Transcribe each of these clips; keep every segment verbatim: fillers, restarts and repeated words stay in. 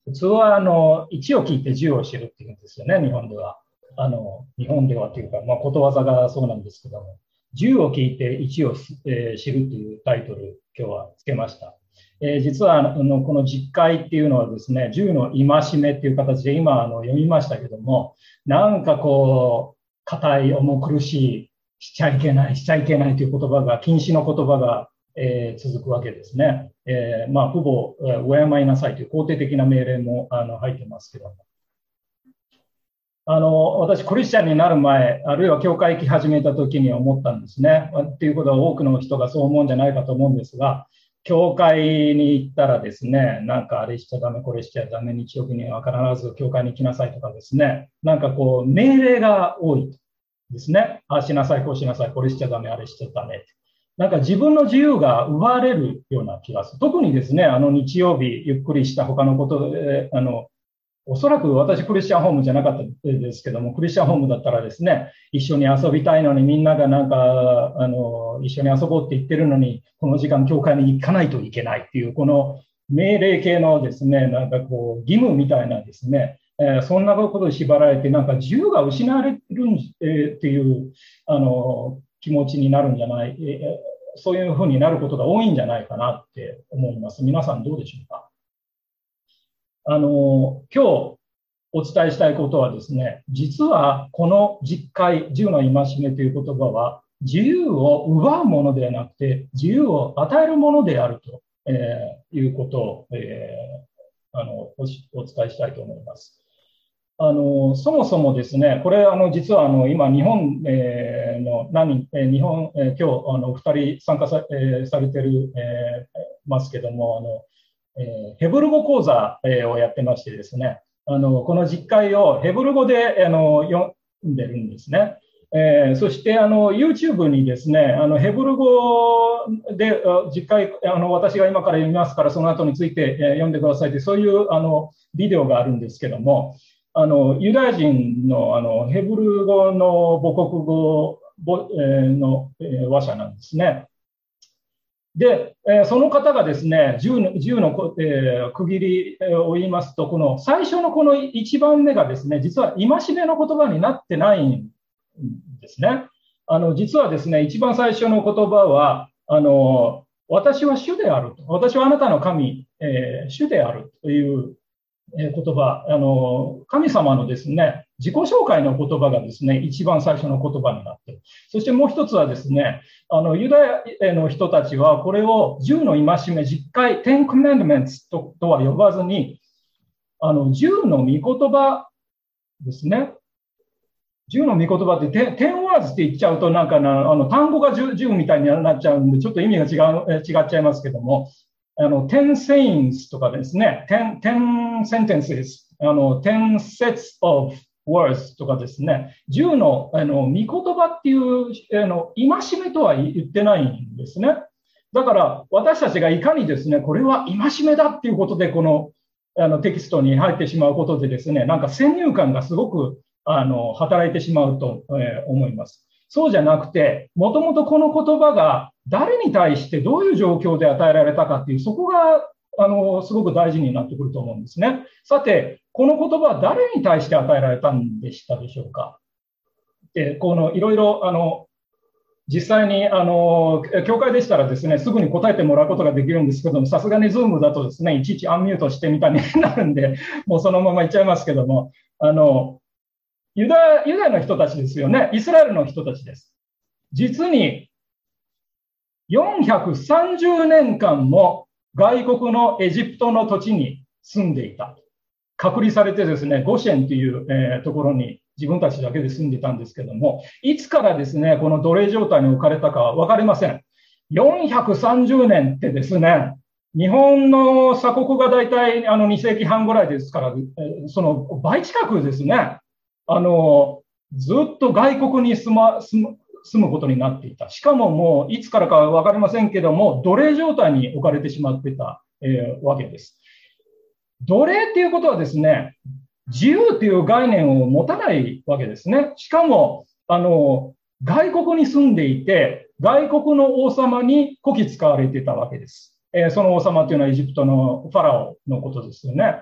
普通はあのいちを聞いてじゅうを知るっていうんですよね、日本では。あの日本ではというか、まあ、ことわざがそうなんですけども、じゅうを聞いていちを、えー、知るというタイトル、今日はつけました。えー、実はあのこの実会っていうのはですね、じゅうの戒めっていう形で今あの読みましたけども、なんかこう、硬い、重苦しい、しちゃいけない、しちゃいけないという言葉が、禁止の言葉が、えー、続くわけですね。えー、まあ、父母、敬いなさいという肯定的な命令もあの入ってますけども。あの、私、クリスチャンになる前、あるいは教会行き始めた時に思ったんですね。っていうことは多くの人がそう思うんじゃないかと思うんですが、教会に行ったらですね、なんかあれしちゃダメ、これしちゃダメ、日曜日には必ず教会に行きなさいとかですね、なんかこう、命令が多いですね。ああしなさい、こうしなさい、これしちゃダメ、あれしちゃダメ。なんか自分の自由が奪われるような気がする。特にですね、あの日曜日、ゆっくりした他のことで、あの、おそらく私クリスチャンホームじゃなかったですけども、クリスチャンホームだったらですね、一緒に遊びたいのにみんながなんか、あの、一緒に遊ぼうって言ってるのに、この時間教会に行かないといけないっていう、この命令系のですね、なんかこう、義務みたいなですね、えー、そんなことで縛られて、なんか自由が失われる、えー、っていう、あの、気持ちになるんじゃない、えー、そういうふうになることが多いんじゃないかなって思います。皆さんどうでしょうか。あの、今日お伝えしたいことはですね、実はこの実会、自由の戒めという言葉は、自由を奪うものではなくて、自由を与えるものであると、えー、いうことを、えー、あの お, お伝えしたいと思います。あのそもそもですね、これ、あの実はあの今、日本、えー、の何人、日本、えー、今日あのふたり参加 さ,、えー、されてる、えー、ますけども、あのえー、ヘブル語講座、えー、をやってましてですね、あのこの実会をヘブル語であの読んでるんですね。えー、そしてあの YouTube にですね、あのヘブル語で実会あの私が今から読みますから、その後について、えー、読んでくださいという、そういうあのビデオがあるんですけども、あのユダヤ人の、あのヘブル語の母国語の話者なんですね。で、その方がですね、じゅうの、じゅうの、えー、区切りを言いますと、この最初のこのいちばんめがですね、実は戒めの言葉になってないんですね。あの、実はですね、一番最初の言葉は、あの、私は主であると。私はあなたの神、えー、主であるという言葉、あの、神様のですね、自己紹介の言葉がですね、一番最初の言葉になっている。そしてもう一つはですね、あの、ユダヤの人たちはこれをじゅうの戒め、実会、Ten Commandments と、とは呼ばずに、あの、じゅうの御言葉ですね。じゅうの御言葉って、テンワーズって言っちゃうと、なんかな、あの、単語がじゅうみたいになっちゃうんで、ちょっと意味が違う、違っちゃいますけども、あの、ten sayings とかですね、ten, ten sentences、あの、ten sets of words とかですね、じゅうの、あの、御言葉っていう、あの、戒めとは言ってないんですね。だから、私たちがいかにですね、これは戒めだっていうことで、この、あの、テキストに入ってしまうことでですね、なんか先入観がすごく、あの、働いてしまうと、えー、思います。そうじゃなくて、もともとこの言葉が誰に対してどういう状況で与えられたかっていう、そこが、あの、すごく大事になってくると思うんですね。さて、この言葉は誰に対して与えられたんでしたでしょうか。で、この、いろいろ、あの、実際に、あの、教会でしたらですね、すぐに答えてもらうことができるんですけども、さすがにズームだとですね、いちいちアンミュートしてみたいになるんで、もうそのままいっちゃいますけども、あの、ユダヤ、ユダヤの人たちですよね。イスラエルの人たちです。実によんひゃくさんじゅうねんかんも外国のエジプトの土地に住んでいた。隔離されてですね、ゴシェンという、えー、ところに自分たちだけで住んでいたんですけども、いつからですね、この奴隷状態に置かれたかは分かりません。よんひゃくさんじゅうねんってですね、日本の鎖国が大体あのにせいきはんぐらいですから、その倍近くですね、あの、ずっと外国に住ま、住む、住むことになっていた。しかももういつからかわかりませんけども、奴隷状態に置かれてしまっていた、えー、わけです。奴隷っていうことはですね、自由という概念を持たないわけですね。しかも、あの、外国に住んでいて、外国の王様にこき使われていたわけです。えー、その王様というのはエジプトのファラオのことですよね。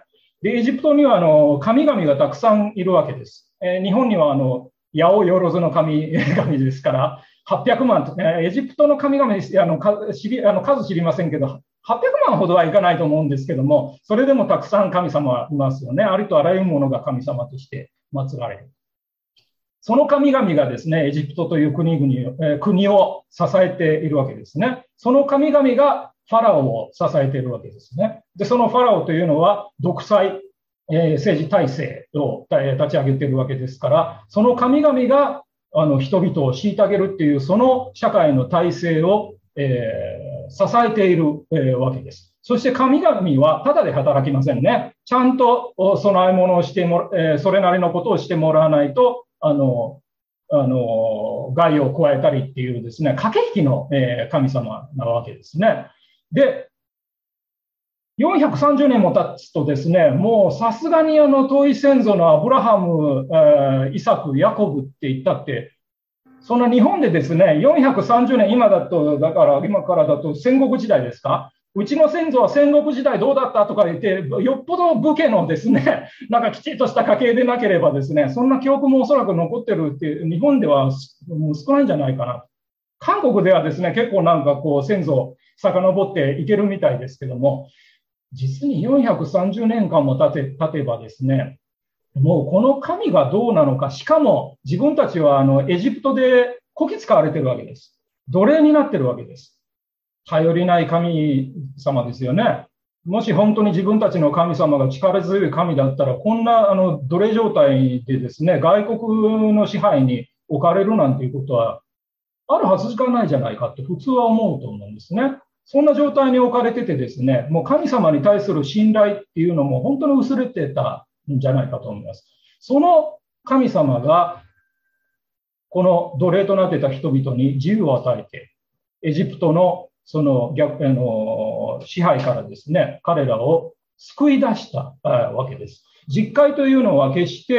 で、エジプトにはあの神々がたくさんいるわけです。えー、日本にはあの八百万の神々ですから、はっぴゃくまんと、えー、エジプトの神々あのか知りあの数知りませんけど、はっぴゃくまんほどはいかないと思うんですけども、それでもたくさん神様はいますよね。ありとあらゆるものが神様として祀られる。その神々がですね、エジプトという国々、えー、国を支えているわけですね。その神々がファラオを支えているわけですね。で、そのファラオというのは独裁、えー、政治体制を立ち上げているわけですから、その神々があの人々を虐げるっていう、その社会の体制を、えー、支えている、えー、わけです。そして神々はただで働きませんね。ちゃんと供え物をしても、えー、それなりのことをしてもらわないと、あの、あの、害を加えたりっていうですね、駆け引きの、えー、神様なわけですね。で、よんひゃくさんじゅうねんも経つとですね、もうさすがにあの遠い先祖のアブラハム、えー、イサク、ヤコブって言ったって、その日本でですね、よんひゃくさんじゅうねん、今だと、だから今からだと戦国時代ですか？うちの先祖は戦国時代どうだったとか言って、よっぽど武家のですね、なんかきちっとした家系でなければですね、そんな記憶もおそらく残ってるって、日本では少ないんじゃないかな。韓国ではですね、結構なんかこう先祖遡っていけるみたいですけども、実によんひゃくさんじゅうねんかんも経て、経てばですね、もうこの神がどうなのか、しかも自分たちはあのエジプトでこき使われてるわけです。奴隷になってるわけです。頼りない神様ですよね。もし本当に自分たちの神様が力強い神だったら、こんなあの奴隷状態でですね、外国の支配に置かれるなんていうことはあるはずがないじゃないかって普通は思うと思うんですね。そんな状態に置かれててですね、もう神様に対する信頼っていうのも本当に薄れてたんじゃないかと思います。その神様が、この奴隷となっていた人々に自由を与えて、エジプトのその逆、あの、支配からですね、彼らを救い出したわけです。実戒というのは決して、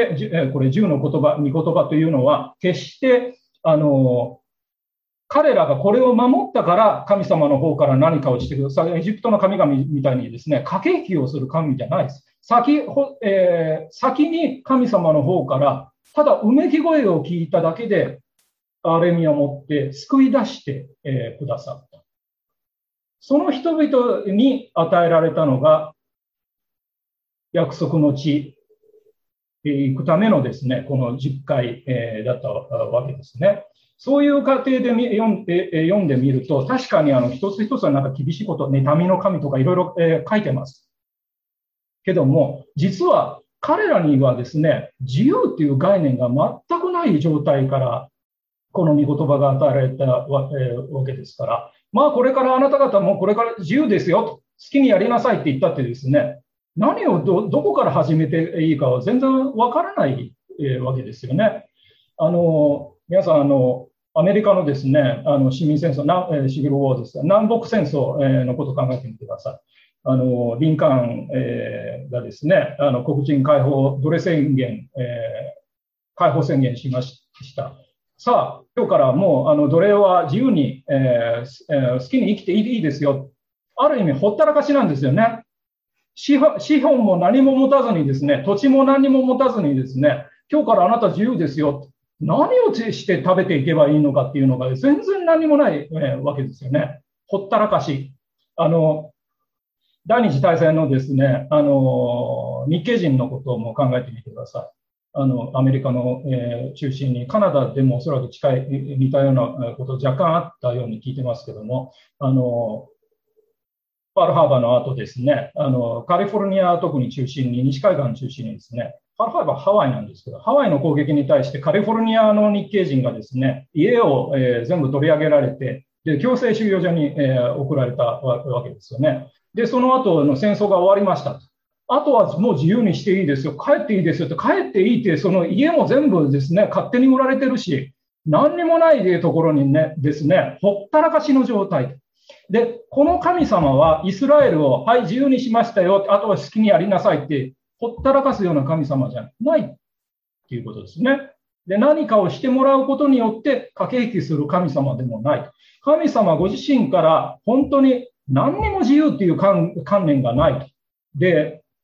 これじゅうの言葉、御言葉というのは決して、あの、彼らがこれを守ったから神様の方から何かをしてください。エジプトの神々みたいにですね、駆け引きをする神じゃないです。先、えー、先に神様の方からただうめき声を聞いただけで、アレミを持って救い出して、えー、くださった。その人々に与えられたのが、約束の地へ行くためのですね、この十戒、えー、だったわけですね。そういう過程で読んで、読んでみると、確かにあの一つ一つはなんか厳しいこと、妬みの神とかいろいろ、えー、書いてます。けども、実は彼らにはですね、自由っていう概念が全くない状態から、この御言葉が与えられたわ、えー、わけですから、まあこれからあなた方もこれから自由ですよと、好きにやりなさいって言ったってですね、何を ど, どこから始めていいかは全然わからない、えー、わけですよね。あの、皆さん、あの、アメリカのですね、あの市民戦争、なえー、シビルウォーですが、南北戦争、えー、のことを考えてみてください。あの、リンカーン、えー、がですね、あの、黒人解放、奴隷宣言、えー、解放宣言しました。さあ、今日からもう、あの、奴隷は自由に、えーえー、好きに生きていいですよ。ある意味、ほったらかしなんですよね。資本、資本も何も持たずにですね、土地も何も持たずにですね、今日からあなた自由ですよ。何をして食べていけばいいのかっていうのが全然何もない、えー、わけですよね。ほったらかし。あの、第二次大戦のですね、あの、日系人のことも考えてみてください。あの、アメリカの、えー、中心に、カナダでもおそらく近い、似たようなこと若干あったように聞いてますけども、あの、パールハーバーの後ですね、あの、カリフォルニア特に中心に、西海岸中心にですね、パールハーバーはハワイなんですけど、ハワイの攻撃に対してカリフォルニアの日系人がですね、家を、えー、全部取り上げられて、で、強制収容所に、えー、送られたわけですよね。で、その後の戦争が終わりました。あとはもう自由にしていいですよ。帰っていいですよって、帰っていいって、その家も全部ですね、勝手に売られてるし、何にもないところにね、ですね、ほったらかしの状態。で、この神様はイスラエルを、はい、自由にしましたよ。あとは好きにやりなさいって、ほったらかすような神様じゃないっていうことですね。で、何かをしてもらうことによって駆け引きする神様でもない。神様ご自身から本当に何にも自由っていう観念がない。で、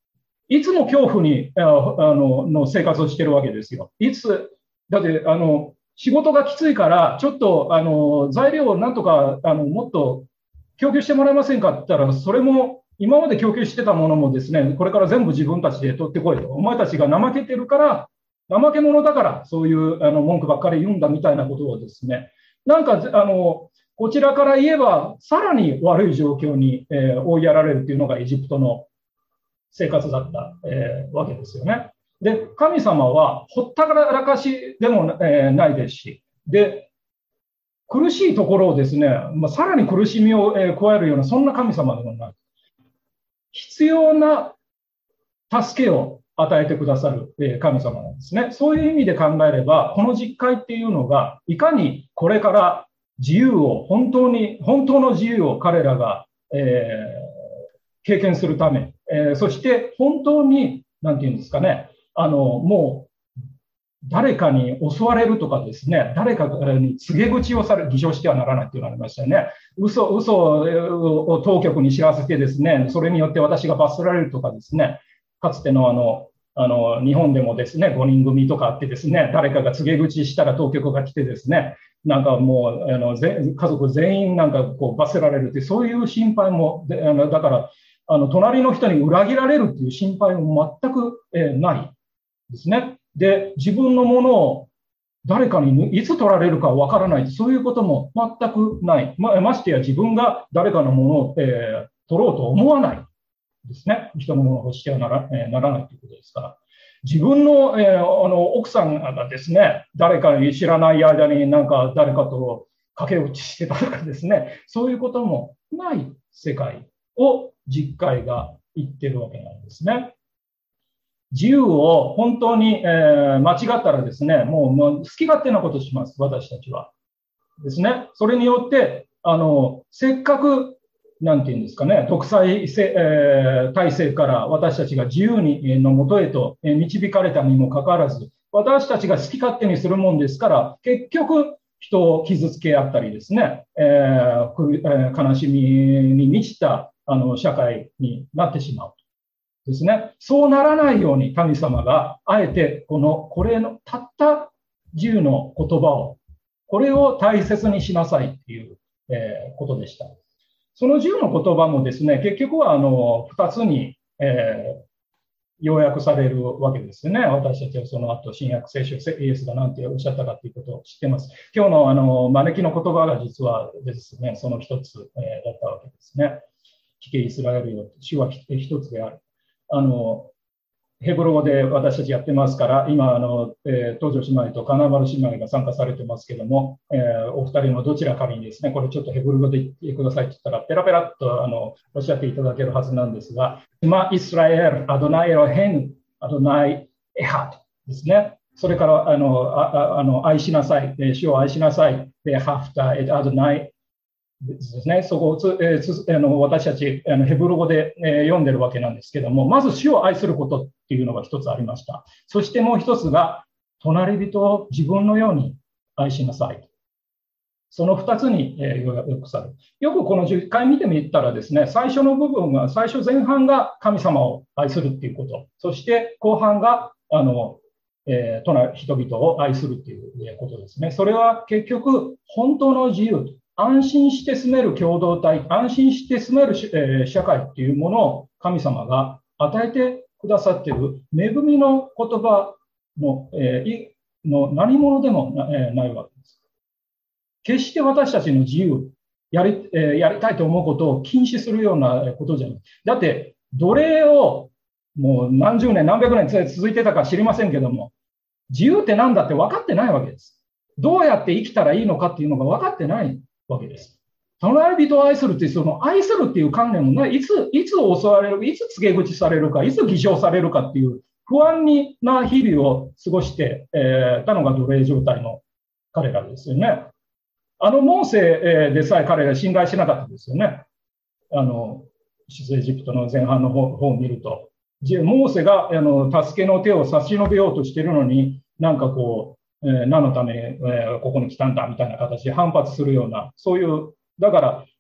いつも恐怖にあのの生活をしてるわけですよ。いつ、だってあの仕事がきついから、ちょっとあの材料をなんとかあのもっと供給してもらえませんかって言ったら、それも今まで供給してたものもですね、これから全部自分たちで取ってこいと。お前たちが怠けてるから、怠け者だから、そういうあの文句ばっかり言うんだみたいなことをですね、なんかあのこちらから言えば、さらに悪い状況に、えー追いやられるというのがエジプトの生活だった、えーわけですよね。で、神様はほったらかしでも、えーないですし、で、苦しいところをですね、まあ、さらに苦しみを、えー加えるような、そんな神様でもない。必要な助けを与えてくださる、えー神様なんですね。そういう意味で考えれば、この実会っていうのが、いかにこれから自由を、本当に、本当の自由を彼らが、えー経験するため、えーそして本当に、なんていうんですかね、あの、もう、誰かに襲われるとかですね、誰かに告げ口をされ、偽証してはならないっていうのがありましたよね。嘘、嘘を当局に知らせてですね、それによって私が罰せられるとかですね、かつてのあの、あの、日本でもですね、ごにん組とかあってですね、誰かが告げ口したら当局が来てですね、なんかもう、あの、ぜ家族全員なんかこう罰せられるって、そういう心配も、であのだから、あの、隣の人に裏切られるっていう心配も全く、えーないですね。で、自分のものを誰かにいつ取られるかわからない、そういうことも全くない。ま、ましてや自分が誰かのものを、えー取ろうと思わないですね。人のものを欲してはなら、えーならないということですから。自分の、えーあの奥さんがですね、誰かに知らない間になんか誰かと駆け落ちしてたとかですね、そういうこともない世界を実会が言ってるわけなんですね。自由を本当に、えー間違ったらですね、もう、もう好き勝手なことします、私たちは。ですね。それによって、あの、せっかく、なんていうんですかね、独裁せ、えー体制から私たちが自由に、えーのもとへとえー導かれたにもかかわらず、私たちが好き勝手にするもんですから、結局、人を傷つけ合ったりですね、えーくるえー悲しみに満ちたあの社会になってしまう。ですね。そうならないように神様があえてこのこれのたったじゅうの言葉をこれを大切にしなさいっていう、えーことでした。そのじゅうの言葉もですね、結局はあのふたつに、えー要約されるわけですよね。私たちはその後、新約聖書、イエスが何ておっしゃったかということを知っています。今日のあの招きの言葉が実はですね、その一つ、えーだったわけですね。聞けイスラエルよ、主は一つである。あの、ヘブル語で私たちやってますから、今、あの、えー、東條姉妹と金丸姉妹が参加されてますけども、えー、お二人のどちらかにですね、これちょっとヘブル語で言ってくださいって言ったら、ペラペラっと、あの、おっしゃっていただけるはずなんですが、マ・イスラエル、アドナイ・エロヘン、アドナイ・エハトですね。それから、あの、ああの愛しなさい、主を愛しなさい、で、ハフタ、エアドナイ、ですね、そこをつ、えーつあの私たちあのヘブル語で、えー読んでるわけなんですけども、まず主を愛することっていうのが一つありました。そしてもう一つが、隣人を自分のように愛しなさい。その二つに、えー、要約される。よくこのじゅっかい見てみたらですね、最初の部分が、最初前半が神様を愛するっていうこと、そして後半が、あの、えー、隣人々を愛するっていうことですね。それは結局、本当の自由。安心して住める共同体、安心して住める、えー、社会っていうものを神様が与えてくださっている恵みの言葉の、えー、の何者でもな、えー、ないわけです。決して私たちの自由、やり、えー、やりたいと思うことを禁止するようなことじゃない。だって、奴隷をもう何十年、何百年続いてたか知りませんけども、自由って何だって分かってないわけです。どうやって生きたらいいのかっていうのが分かってないわけです。隣人を愛するっていう、その愛するっていう観念もない、いつ、いつ襲われる、いつ告げ口されるか、いつ偽証されるかっていう不安にな日々を過ごして、えー、たのが奴隷状態の彼らですよね。あのモーセでさえ彼ら信頼しなかったですよね。あの、出エジプトの前半の方を見ると。モーセがあの助けの手を差し伸べようとしているのに、なんかこう、えー、何のために、えー、ここに来たんだみたいな形で反発するような、そういう、だから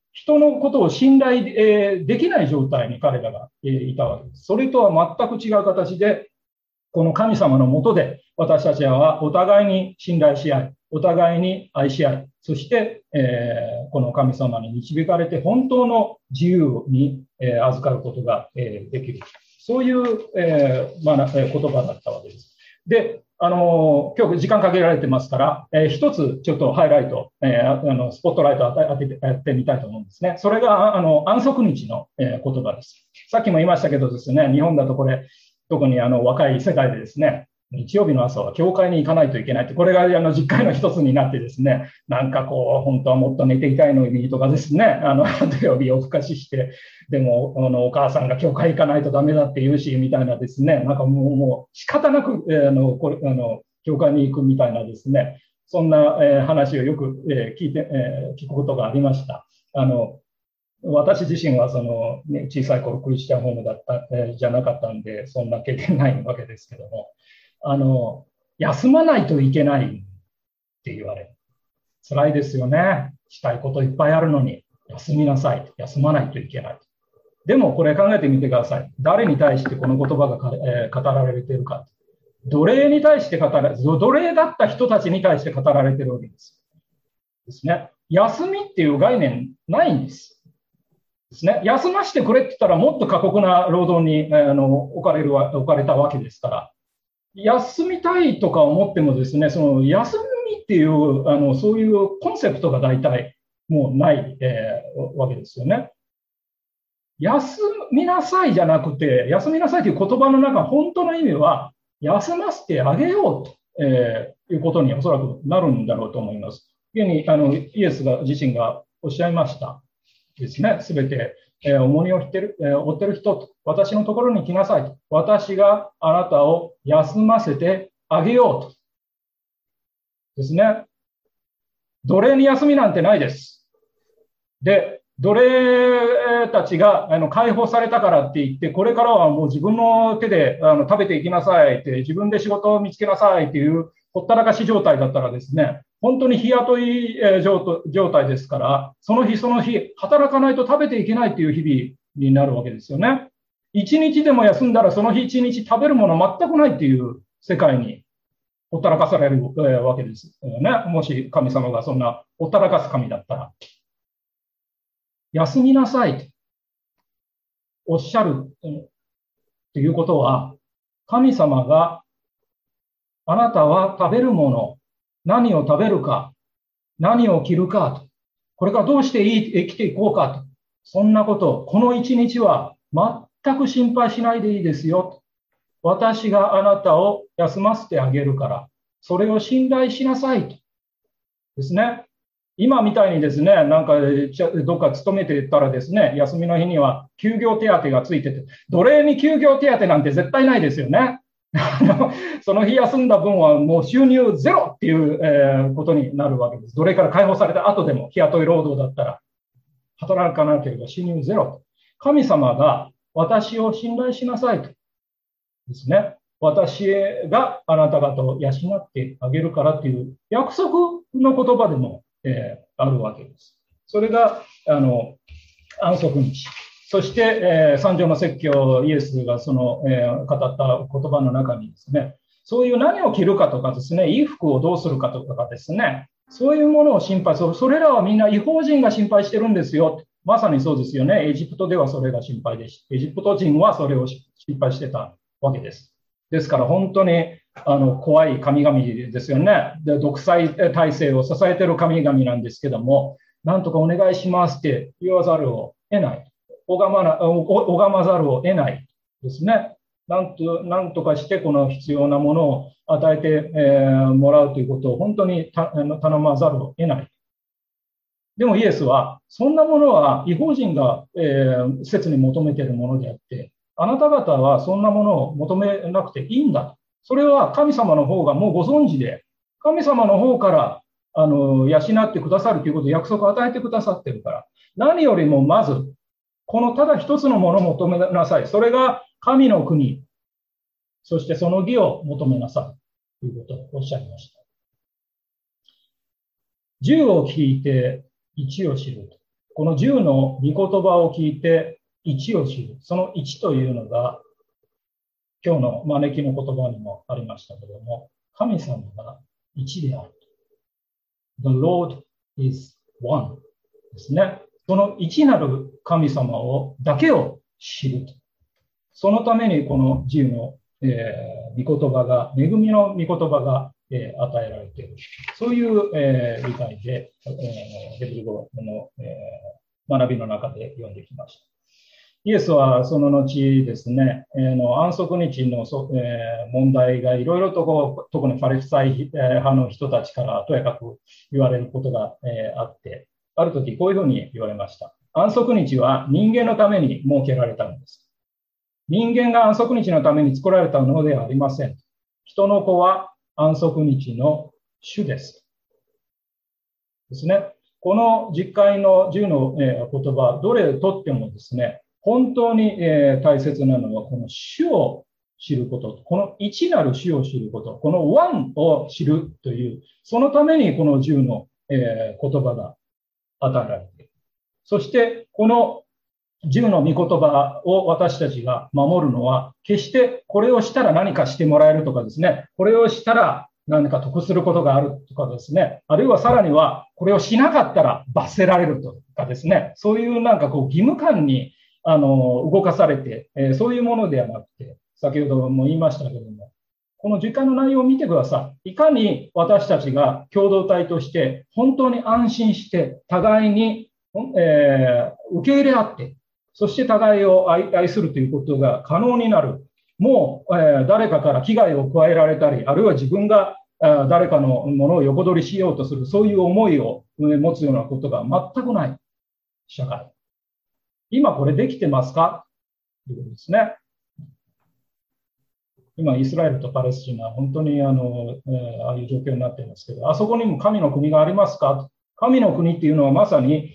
人のことを信頼、えーできない状態に彼らが、えーいたわけです。それとは全く違う形で、この神様のもとで私たちはお互いに信頼し合い、お互いに愛し合い、そして、えーこの神様に導かれて本当の自由に、えー預かることが、えーできる。そういう、えーまあ、言葉だったわけです。で、あの今日時間かけられてますから、えー一つちょっとハイライト、えーあのスポットライトを当ててやってみたいと思うんですね。それがあの安息日の、えー言葉です。さっきも言いましたけどですね、日本だとこれ、特にあの若い世界でですね、日曜日の朝は教会に行かないといけないって、これがあの実会の一つになってですね、なんかこう、本当はもっと寝ていたいのにとかですね、あの土曜日夜更かしして、でもあのお母さんが教会行かないとダメだって言うし、みたいなですね、なんかもうもう仕方なく、えー、あのこれあの教会に行くみたいなですね、そんな、えー、話をよく、えー聞いて、えー聞くことがありました。あの私自身はその、ね、小さい頃クリスチャンホームだった、えーじゃなかったんで、そんな経験ないわけですけども、あの、休まないといけないって言われる。辛いですよね。したいこといっぱいあるのに、休みなさい。休まないといけない。でもこれ考えてみてください。誰に対してこの言葉がか、えー語られているか。奴隷に対して語られ、奴隷だった人たちに対して語られているわけです。ですね。休みっていう概念ないんです。ですね。休ませてくれって言ったらもっと過酷な労働に、あの置かれるわ置かれたわけですから、休みたいとか思ってもですね、その休みっていうあのそういうコンセプトが大体もうない、えーわけですよね。休みなさいじゃなくて、休みなさいという言葉の中、本当の意味は休ませてあげようと、えーいうことにおそらくなるんだろうと思います。現にあのイエスが自身がおっしゃいました。ですね。すべて、えー重荷を負ってる、えー負ってる人と、私のところに来なさいと。私があなたを休ませてあげようと。ですね。奴隷に休みなんてないです。で、奴隷たちがあの解放されたからって言って、これからはもう自分の手であの食べていきなさいって、自分で仕事を見つけなさいっていうほったらかし状態だったらですね、本当に日雇いえー状状態ですから、その日その日、働かないと食べていけないっていう日々になるわけですよね。一日でも休んだらその日一日食べるもの全くないっていう世界にほったらかされるえーわけですよね。もし神様がそんなほったらかす神だったら。休みなさいとおっしゃるということは、神様があなたは食べるもの、何を食べるか、何を着るかと、これからどうして生きていこうかと、そんなこと、この一日は全く心配しないでいいですよ。私があなたを休ませてあげるから、それを信頼しなさいとですね。今みたいにですね、なんかどっか勤めてたらですね、休みの日には休業手当がついてて、奴隷に休業手当なんて絶対ないですよね。その日休んだ分はもう収入ゼロっていう、えーことになるわけです。奴隷から解放された後でも日雇い労働だったら働かなければ収入ゼロ。神様が私を信頼しなさいとですね。私があなた方を養ってあげるからという約束の言葉でも、えーあるわけです。それがあの安息日。そして、えー、三条の説教、イエスがその、えー語った言葉の中にですね、そういう何を着るかとかですね、衣服をどうするかとかですね、そういうものを心配する。それらはみんな違法人が心配してるんですよ。まさにそうですよね。エジプトではそれが心配でした。エジプト人はそれを心配してたわけです。ですから本当にあの怖い神々ですよね。で、独裁体制を支えている神々なんですけども、なんとかお願いしますって言わざるを得ない。拝まな、拝まざるを得ないですね。なんと、なんとかしてこの必要なものを与えて、えーもらうということを本当にた頼まざるを得ない。でもイエスは、そんなものは違法人が、えー、切に求めているものであって、あなた方はそんなものを求めなくていいんだ。それは神様の方がもうご存知で、神様の方からあの養ってくださるということを約束を与えてくださっているから、何よりもまず、このただ一つのものを求めなさい。それが神の国、そしてその義を求めなさい。ということをおっしゃいました。じゅうを聞いていちを知る。 この十の御言葉を聞いて一を知る。その一というのが、今日の招きの言葉にもありましたけれども、神様が一である。The Lord is one ですね。その一なる神様をだけを知る。そのためにこの十の、えー、御言葉が、恵みの御言葉が、えー、与えられている。そういう、えー、理解で、えー、ヘブル語の、えー、学びの中で読んできました。イエスはその後ですね、えー、の安息日のそ、えー、問題がいろいろとこう、特にパレスチナ派の人たちからとやかく言われることが、えー、あって、ある時こういうふうに言われました。安息日は人間のために設けられたのです。人間が安息日のために作られたのではありません。人の子は安息日の主です。ですね。この実会の十の、えー、言葉、どれとってもですね、本当に、えー、大切なのは、この主を知ること、この一なる主を知ること、このワンを知るという、そのためにこの十の、えー、言葉が与えられている。そして、この十の御言葉を私たちが守るのは、決してこれをしたら何かしてもらえるとかですね、これをしたら何か得することがあるとかですね、あるいはさらにはこれをしなかったら罰せられるとかですね、そういうなんかこう義務感にあの動かされて、えー、そういうものではなくて、先ほども言いましたけれども、この時間の内容を見てください。いかに私たちが共同体として本当に安心して互いに、えー、受け入れ合って、そして互いを 愛, 愛するということが可能になる。もう、えー、誰かから危害を加えられたり、あるいは自分が誰かのものを横取りしようとする、そういう思いを持つようなことが全くない社会。今これできてますかということですね。今、イスラエルとパレスチナ、本当にあの、えー、ああいう状況になっていますけど、あそこにも神の国がありますか？神の国っていうのはまさに、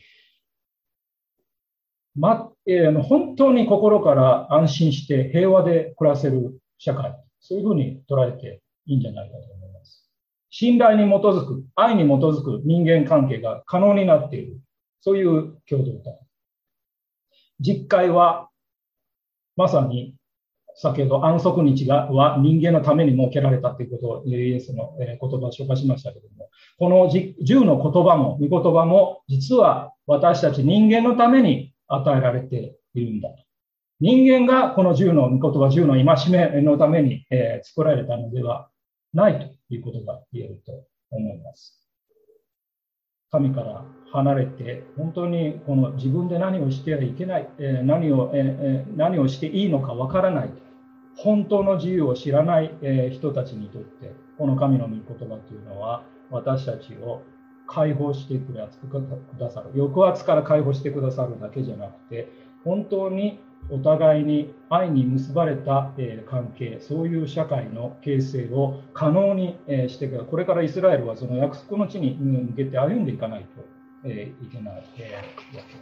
まえー、本当に心から安心して平和で暮らせる社会、そういうふうに捉えていいんじゃないかと思います。信頼に基づく、愛に基づく人間関係が可能になっている、そういう共同体。実会は、まさに、先ほど安息日がは人間のために設けられたということをイエスの言葉を紹介しましたけれども、この十の言葉も、御言葉も、実は私たち人間のために与えられているんだと。人間がこの十の御言葉、十の戒めのために、えー、作られたのではないということが言えると思います。神から離れて、本当にこの自分で何をしてはいけない、えー、何を、えー、何をしていいのかわからない、本当の自由を知らない、えー、人たちにとって、この神の御言葉というのは、私たちを解放してくださる、抑圧から解放してくださるだけじゃなくて、本当にお互いに愛に結ばれた、えー、関係、そういう社会の形成を可能に、えー、してくださる。これからイスラエルはその約束の地に向けて歩んでいかないと、えー、いけない、えー、わけです。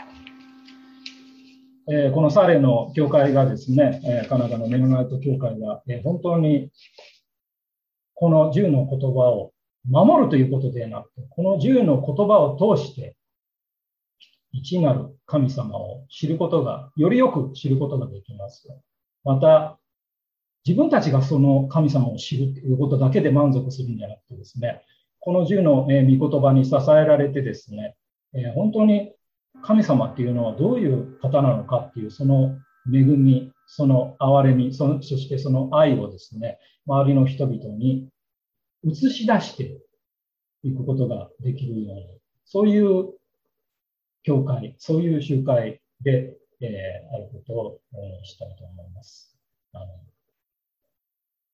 えー、このサレの教会がですね、えー、カナダのメノナイト教会が、えー、本当にこの十の言葉を守るということではなくて、この十の言葉を通して、一なる神様を知ることが、よりよく知ることができます。また、自分たちがその神様を知るということだけで満足するんじゃなくてですね、この十の御言葉に支えられてですね、本当に神様っていうのはどういう方なのかっていう、その恵み、その憐れみ、そしてその愛をですね、周りの人々に映し出していくことができるように、そういう教会、そういう集会で、えー、あることを、えー、したいと思います。